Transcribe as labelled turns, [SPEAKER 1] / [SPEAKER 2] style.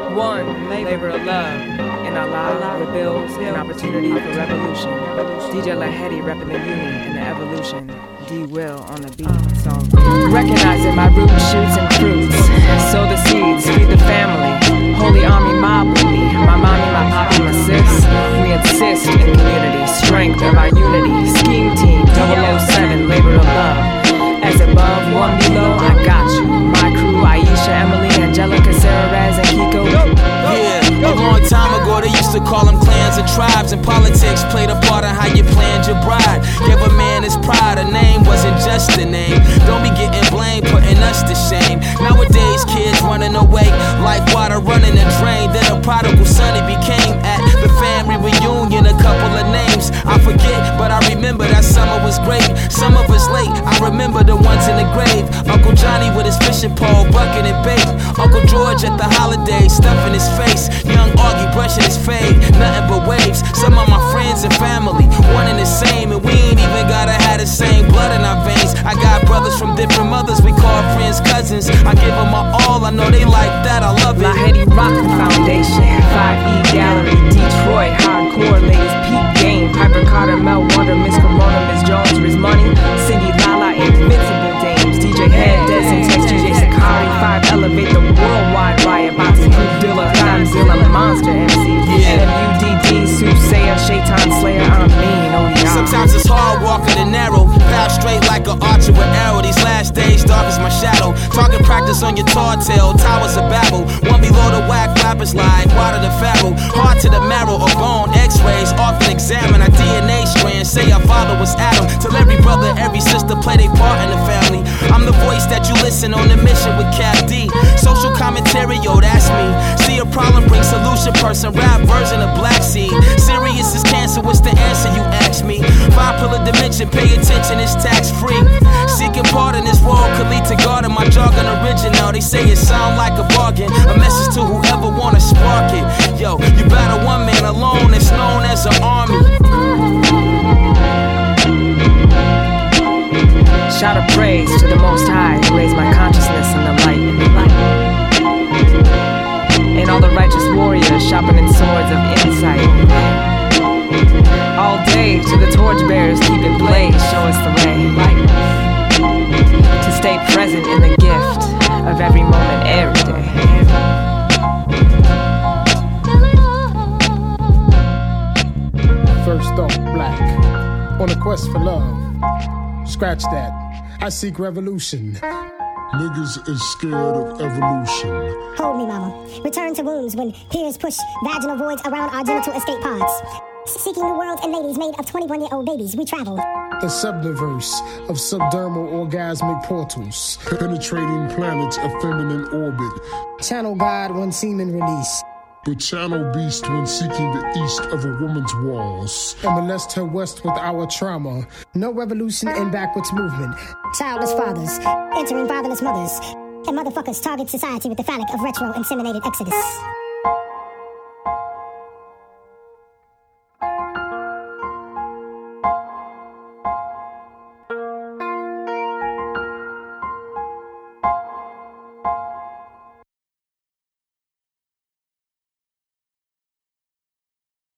[SPEAKER 1] One, labor of love. In our lives, with bills and opportunity for revolution. DJ Lahedi repping the uni and the evolution. D Will on the beat, so recognizing my roots, shoots, and fruits. Sow the seeds, feed the family. Holy army mob with me. My mommy, my poppy, my sis. We insist in community, strength of our unity. Scheme team, 007, labor of love. As above, one below, I got you. My crew, Aisha, Emily, Angelica, Sarah, Raz, and Kiko.
[SPEAKER 2] Yeah, a long time ago they used to call them clans and tribes, and politics played a part in how you planned your bride. Give a man his pride, a name wasn't just a name. Don't be getting blamed, putting us to shame. Nowadays kids running away like water running a drain. Then a prodigal son he became. At the family reunion, a couple of names I forget, but I remember that summer was great. Some of us late, I remember the ones in the grave. Uncle Johnny with his fishing pole, bucket and bait. Uncle George at the holidays, stuffing his face. Young Augie brushing his fade, nothing but waves. Some of my friends and family, one and the same, and we ain't even gotta have the same blood in our veins. I got brothers from different mothers, we call friends cousins. I give them my all, I know they like that, I love it.
[SPEAKER 1] Lahedi Rock Foundation, 5E Gallery, Detroit, hardcore ladies, peak game. Piper Carter, Mel Wonder, Miss Corona, Miss Jones, Riz Money, Cindy Lala, Invincible Dames, DJ Head, Desi Tex, DJ Sakari, 5 Elevate the worldwide riot, Boxing Crew Dilla, Godzilla, Monster MC, MUDD, Soothsayer, Shaitan Slayer, I'm mean, oh yeah.
[SPEAKER 2] Sometimes it's hard walking the narrow path, straight like an archer with arrow. These last days dark as my shadow. Target practice on your tall tail, towers of Babel. One below the whack rappers line, water the pharaoh. Heart to the marrow or bone, x-rays. Often examine our DNA strands. Say our father was Adam. Till every brother, every sister play their part in the family. I'm the voice that you listen on the mission with Cap D. Social commentary, yo, that's me. See a problem, bring solution, person, rap version of Black Seed. Serious as cancer, what's the answer you ask me? 5 pillar dimension, pay attention, it's tax free. Seeking part in this world could lead to God in my jargon original. They say it sound like a bargain, a message to whoever wanna spark it. Yo, you battle one man alone, it's known as an army.
[SPEAKER 1] Shout of praise to the Most High, who raised my consciousness in the light, and all the righteous warriors sharpening swords of insight. All day to the torchbearers, keep it blaze, show us the way. To stay present in the gift of every moment, every day.
[SPEAKER 3] First off, black, on a quest for love. Scratch that. I seek revolution.
[SPEAKER 4] Niggas is scared of evolution.
[SPEAKER 5] Hold me, mama. Return to wombs when peers push vaginal voids around our genital escape pods. Seeking the world and ladies made of 21-year-old babies, we travel.
[SPEAKER 3] The subniverse of subdermal orgasmic portals.
[SPEAKER 4] Penetrating planets of feminine orbit.
[SPEAKER 3] Channel God when semen release.
[SPEAKER 4] But channel beast when seeking the east of a woman's walls.
[SPEAKER 3] And molest her west with our trauma. No revolution and backwards movement.
[SPEAKER 5] Childless fathers, entering fatherless mothers. And motherfuckers target society with the phallic of retro-inseminated exodus.